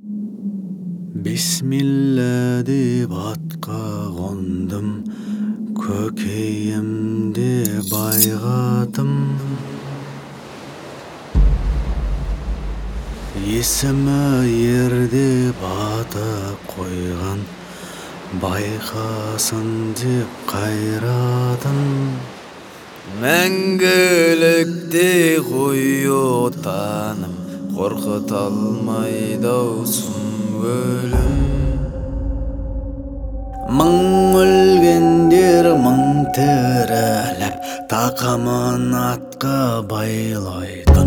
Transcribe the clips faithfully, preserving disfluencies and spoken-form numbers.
Бисмилла деп атқа қондым, көкейімде байғатым. Есімі ер деп аты қойған, байқасын деп қайратым. Мәңгілікте ғой отаным, қорқыта алмайды-ау сұм өлім. Мың өлгендер мың тіріліп, тақымын атқа байлайтын.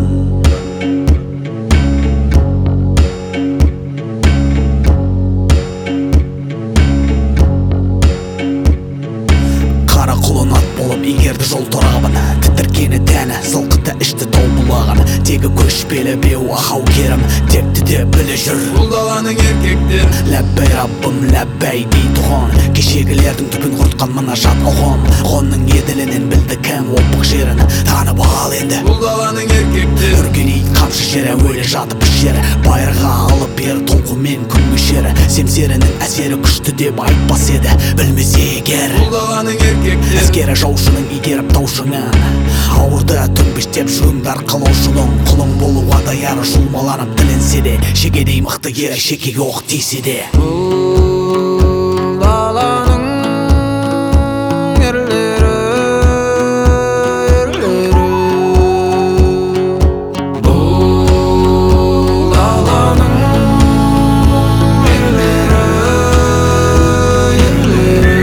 Қара құлын ат болып егерді жол торабын, тітіркені тәні, сылқыты ішті тау бұлағын. Тегі көшпелі беу ақау керім, текті де білі жүр Бұл даланың еркектер. Ләббәй раббым, ләббәй дей тұғын. Кешегілердің түпін құртқан мына жат ұғым. Қонның еділінен білді кәм опық жерін, танып ал енді. Бұл даланың еркектер. Үргеней қамшы жері, өлі жатып жері, байырға алып бер толқумен күн көшері. Семсерінің әсері күшті деп айтпас еді, білмесе егер. Бұл даланың еркектер. Әскері жаушының игеріп таушыңын, ауырды түнбіштеп жүріңдар қалаушының. Құлың болуға даяры жұлмаланып тілінсе де, шегедей мықты ері шекеге оқ тисе де. Бұл даланың ерлері, ерлері. Бұл даланың ерлері, ерлері.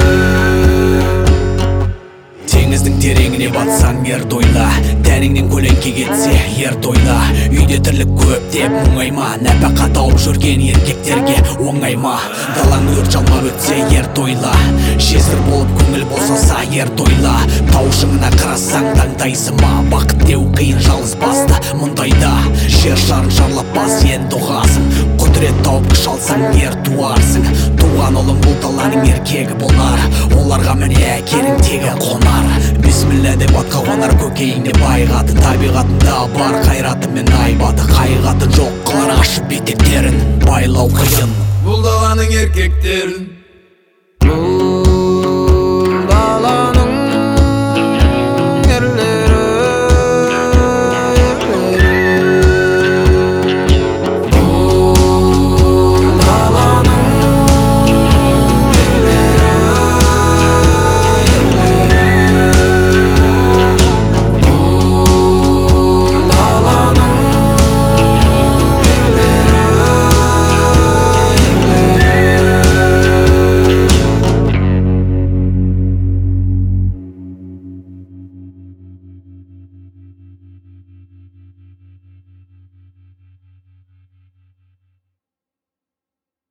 Теңіздің тереңіне батсаң ер тойла, тәніңнен көлеңке кетсе ер тойла. Үйде тірлік көп деп мұңайма, нәпақа тауып жүрген еркектерге оңайма. Далаң өрт жалмап өтсе ер тойла, жесір болып көңіл босаса ер тойла. Тау шыңына қарасаң таңдайсыма, бақыт деу қиын жалғыз басты мұндайда. Жер шарын шарлап бас енді ұғасың, құдірет тауып күш алсаң ер туарсың. Туған ұлың бұл даланың еркегі болар, оларға міне әкенің тегі қонар. Бисмилла деп атқа қонар көкейіңде байғаты, табиғатында бар қайраты мен айбаты. Қайғатын жоқ қылар ашып етектерін, байлау қиын. Бұл даланың еркектерін. Бұл